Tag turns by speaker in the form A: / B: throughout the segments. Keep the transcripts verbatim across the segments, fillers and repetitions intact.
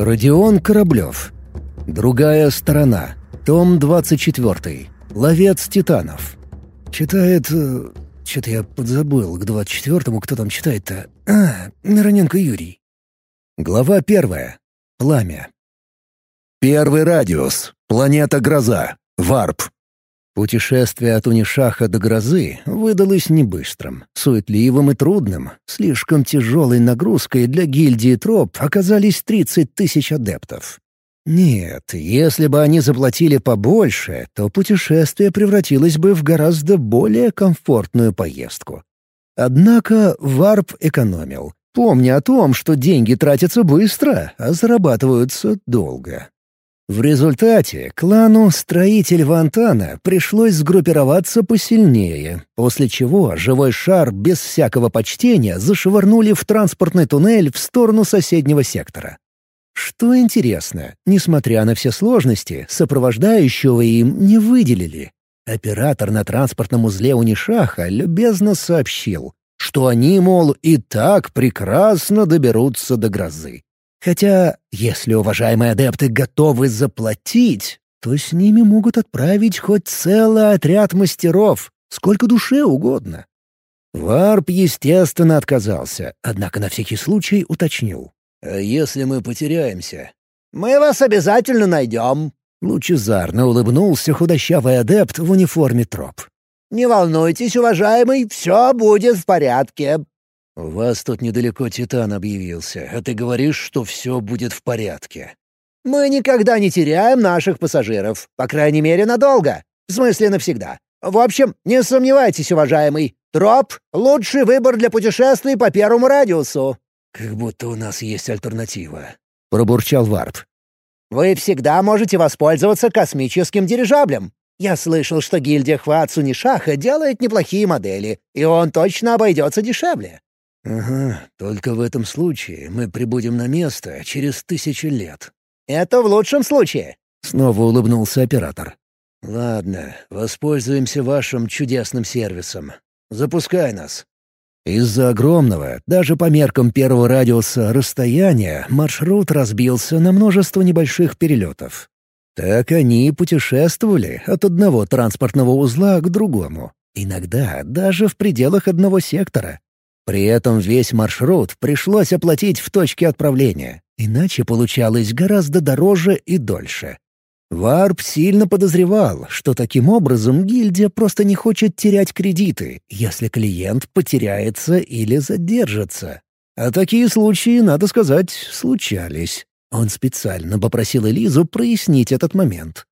A: Родион Кораблев. Другая сторона. Том двадцать четыре. Ловец титанов. Читает... Что-то я подзабыл, к двадцать четвёртому кто там читает-то? А, Мироненко Юрий. Глава первая. Пламя. Первый радиус. Планета Гроза. Варп. Путешествие от Унишаха до Грозы выдалось не быстрым, суетливым и трудным. Слишком тяжелой нагрузкой для гильдии троп оказались тридцать тысяч адептов. Нет, если бы они заплатили побольше, то путешествие превратилось бы в гораздо более комфортную поездку. Однако Варп экономил, помня о том, что деньги тратятся быстро, а зарабатываются долго. В результате клану «Строитель Вантана» пришлось сгруппироваться посильнее, после чего живой шар без всякого почтения зашвырнули в транспортный туннель в сторону соседнего сектора. Что интересно, несмотря на все сложности, сопровождающего им не выделили. Оператор на транспортном узле Унишаха любезно сообщил, что они, мол, и так прекрасно доберутся до Грозы. Хотя, если уважаемые адепты готовы заплатить, то с ними могут отправить хоть целый отряд мастеров, сколько душе угодно. Варп, естественно, отказался, однако на всякий случай уточнил. «А если мы потеряемся?» «Мы вас обязательно найдем», — лучезарно улыбнулся худощавый адепт в униформе троп. «Не волнуйтесь, уважаемый, все будет в порядке». «У вас тут недалеко Титан объявился, а ты говоришь, что все будет в порядке». «Мы никогда не теряем наших пассажиров, по крайней мере, надолго. В смысле, навсегда. В общем, не сомневайтесь, уважаемый, троп — лучший выбор для путешествий по первому радиусу». «Как будто у нас есть альтернатива», — пробурчал Варп. «Вы всегда можете воспользоваться космическим дирижаблем. Я слышал, что гильдия Хвацу Нишаха делает неплохие модели, и он точно обойдется дешевле». «Ага, только в этом случае мы прибудем на место через тысячи лет». «Это в лучшем случае», — снова улыбнулся оператор. «Ладно, воспользуемся вашим чудесным сервисом. Запускай нас». Из-за огромного, даже по меркам первого радиуса, расстояния маршрут разбился на множество небольших перелетов. Так они и путешествовали от одного транспортного узла к другому, иногда даже в пределах одного сектора. При этом весь маршрут пришлось оплатить в точке отправления, иначе получалось гораздо дороже и дольше. Варп сильно подозревал, что таким образом гильдия просто не хочет терять кредиты, если клиент потеряется или задержится. А такие случаи, надо сказать, случались. Он специально попросил Элизу прояснить этот момент.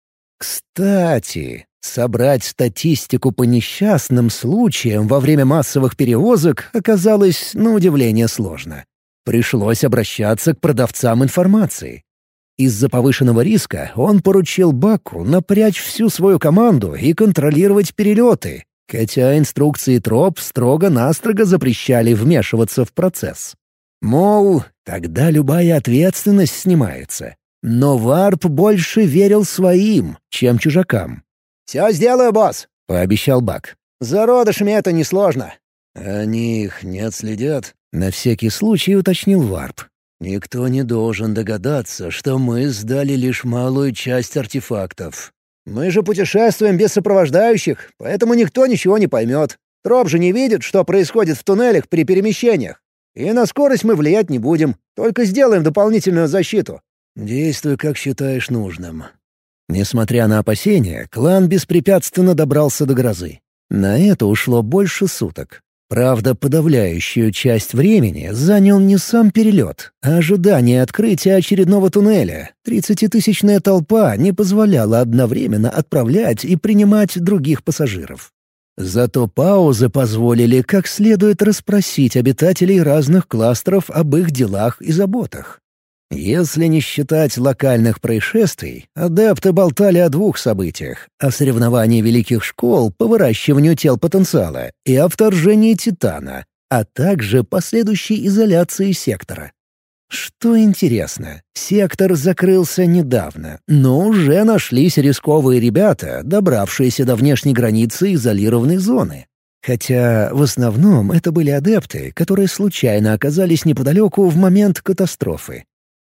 A: Кстати, собрать статистику по несчастным случаям во время массовых перевозок оказалось, на удивление, сложно. Пришлось обращаться к продавцам информации. Из-за повышенного риска он поручил Баку напрячь всю свою команду и контролировать перелеты, хотя инструкции троп строго-настрого запрещали вмешиваться в процесс. Мол, тогда любая ответственность снимается. Но Варп больше верил своим, чем чужакам. «Все сделаю, босс», — пообещал Бак. «Зародышами это несложно». «Они их не отследят?» — на всякий случай уточнил Варп. «Никто не должен догадаться, что мы сдали лишь малую часть артефактов. Мы же путешествуем без сопровождающих, поэтому никто ничего не поймет. Троп же не видит, что происходит в туннелях при перемещениях. И на скорость мы влиять не будем, только сделаем дополнительную защиту. Действуй, как считаешь нужным». Несмотря на опасения, клан беспрепятственно добрался до Грозы. На это ушло больше суток. Правда, подавляющую часть времени занял не сам перелет, а ожидание открытия очередного туннеля. Тридцатитысячная толпа не позволяла одновременно отправлять и принимать других пассажиров. Зато паузы позволили как следует расспросить обитателей разных кластеров об их делах и заботах. Если не считать локальных происшествий, адепты болтали о двух событиях — о соревновании великих школ по выращиванию тел потенциала и о вторжении Титана, а также последующей изоляции сектора. Что интересно, сектор закрылся недавно, но уже нашлись рисковые ребята, добравшиеся до внешней границы изолированной зоны. Хотя в основном это были адепты, которые случайно оказались неподалеку в момент катастрофы.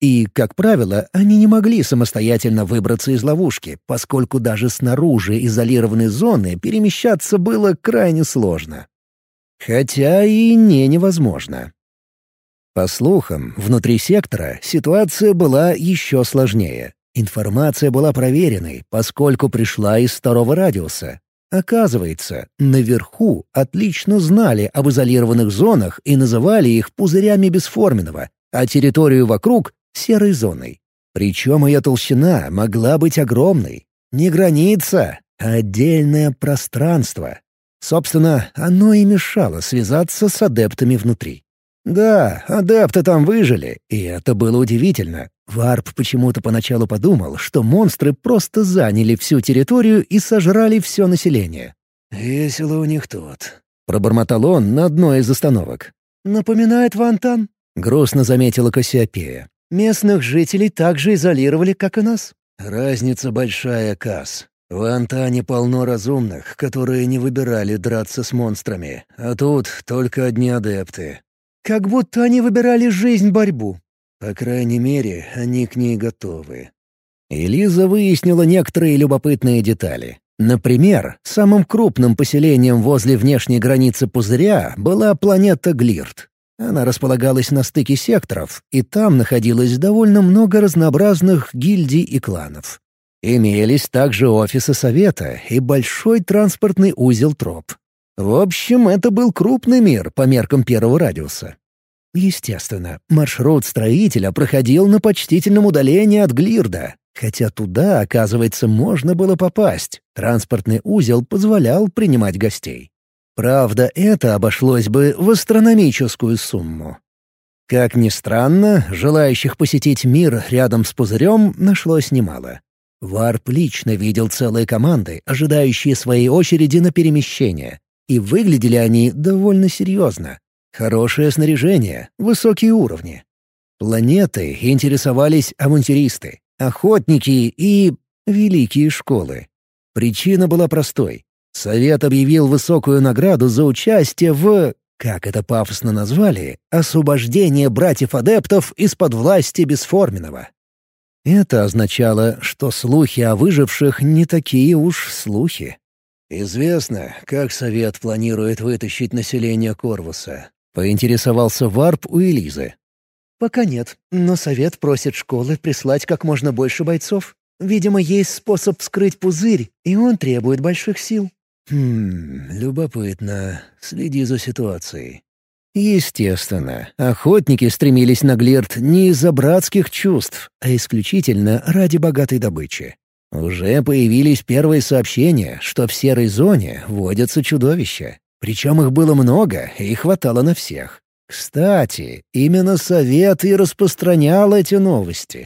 A: И, как правило, они не могли самостоятельно выбраться из ловушки, поскольку даже снаружи изолированной зоны перемещаться было крайне сложно. Хотя и не невозможно. По слухам, внутри сектора ситуация была еще сложнее. Информация была проверенной, поскольку пришла из второго радиуса. Оказывается, наверху отлично знали об изолированных зонах и называли их пузырями бесформенного, а территорию вокруг — серой зоной. Причем ее толщина могла быть огромной. Не граница, а отдельное пространство. Собственно, оно и мешало связаться с адептами внутри. Да, адепты там выжили, и это было удивительно. Варп почему-то поначалу подумал, что монстры просто заняли всю территорию и сожрали все население. «Весело у них тут», — пробормотал он на одной из остановок. «Напоминает Вантан», — грустно заметила Кассиопея. «Местных жителей так же изолировали, как и нас». «Разница большая, Касс. В Антане полно разумных, которые не выбирали драться с монстрами, а тут только одни адепты». «Как будто они выбирали жизнь-борьбу». «По крайней мере, они к ней готовы». Элиза выяснила некоторые любопытные детали. Например, самым крупным поселением возле внешней границы пузыря была планета Глирт. Она располагалась на стыке секторов, и там находилось довольно много разнообразных гильдий и кланов. Имелись также офисы совета и большой транспортный узел троп. В общем, это был крупный мир по меркам первого радиуса. Естественно, маршрут строителя проходил на почтительном удалении от Глирда, хотя туда, оказывается, можно было попасть. Транспортный узел позволял принимать гостей. Правда, это обошлось бы в астрономическую сумму. Как ни странно, желающих посетить мир рядом с пузырем нашлось немало. Варп лично видел целые команды, ожидающие своей очереди на перемещение. И выглядели они довольно серьезно. Хорошее снаряжение, высокие уровни. Планетой интересовались авантюристы, охотники и великие школы. Причина была простой. Совет объявил высокую награду за участие в, как это пафосно назвали, освобождение братьев-адептов из-под власти бесформенного. Это означало, что слухи о выживших не такие уж слухи. «Известно, как Совет планирует вытащить население Корвуса?» — поинтересовался Варп у Элизы. «Пока нет, но Совет просит школы прислать как можно больше бойцов. Видимо, есть способ вскрыть пузырь, и он требует больших сил». «Хм, любопытно. Следи за ситуацией». Естественно, охотники стремились на Глирт не из-за братских чувств, а исключительно ради богатой добычи. Уже появились первые сообщения, что в серой зоне водятся чудовища. Причем их было много и хватало на всех. Кстати, именно Совет и распространял эти новости.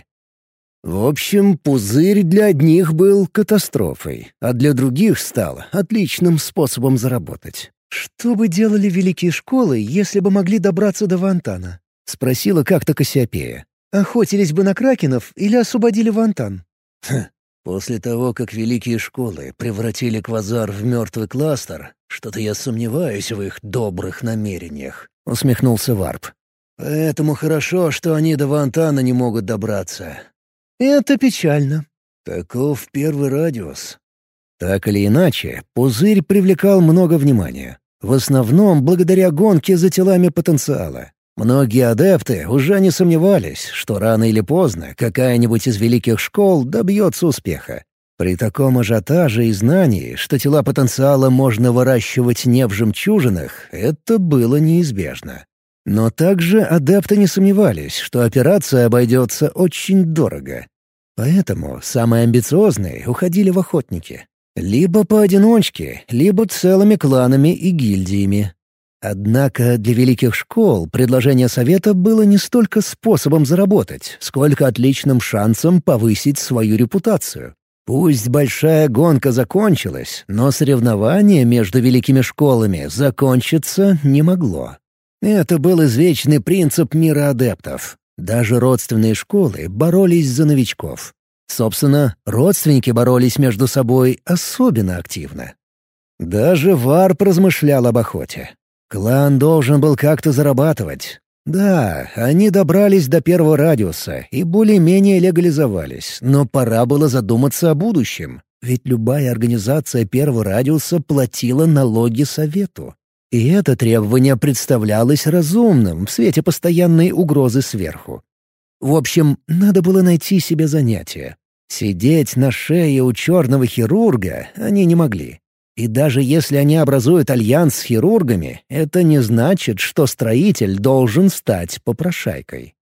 A: В общем, пузырь для одних был катастрофой, а для других стал отличным способом заработать. «Что бы делали великие школы, если бы могли добраться до Вантана?» — спросила как-то Кассиопея. «Охотились бы на кракенов или освободили Вантан?» «Хм, после того, как великие школы превратили Квазар в мертвый кластер, что-то я сомневаюсь в их добрых намерениях», — усмехнулся Варп. «Поэтому хорошо, что они до Вантана не могут добраться». «Это печально». «Таков первый радиус». Так или иначе, пузырь привлекал много внимания. В основном благодаря гонке за телами потенциала. Многие адепты уже не сомневались, что рано или поздно какая-нибудь из великих школ добьется успеха. При таком ажиотаже и знании, что тела потенциала можно выращивать не в жемчужинах, это было неизбежно. Но также адепты не сомневались, что операция обойдется очень дорого. Поэтому самые амбициозные уходили в охотники. Либо поодиночке, либо целыми кланами и гильдиями. Однако для великих школ предложение Совета было не столько способом заработать, сколько отличным шансом повысить свою репутацию. Пусть большая гонка закончилась, но соревнование между великими школами закончиться не могло. Это был извечный принцип мира адептов. Даже родственные школы боролись за новичков. Собственно, родственники боролись между собой особенно активно. Даже Варп размышлял об охоте. Клан должен был как-то зарабатывать. Да, они добрались до первого радиуса и более-менее легализовались, но пора было задуматься о будущем, ведь любая организация первого радиуса платила налоги совету. И это требование представлялось разумным в свете постоянной угрозы сверху. В общем, надо было найти себе занятие. Сидеть на шее у черного хирурга они не могли. И даже если они образуют альянс с хирургами, это не значит, что строитель должен стать попрошайкой.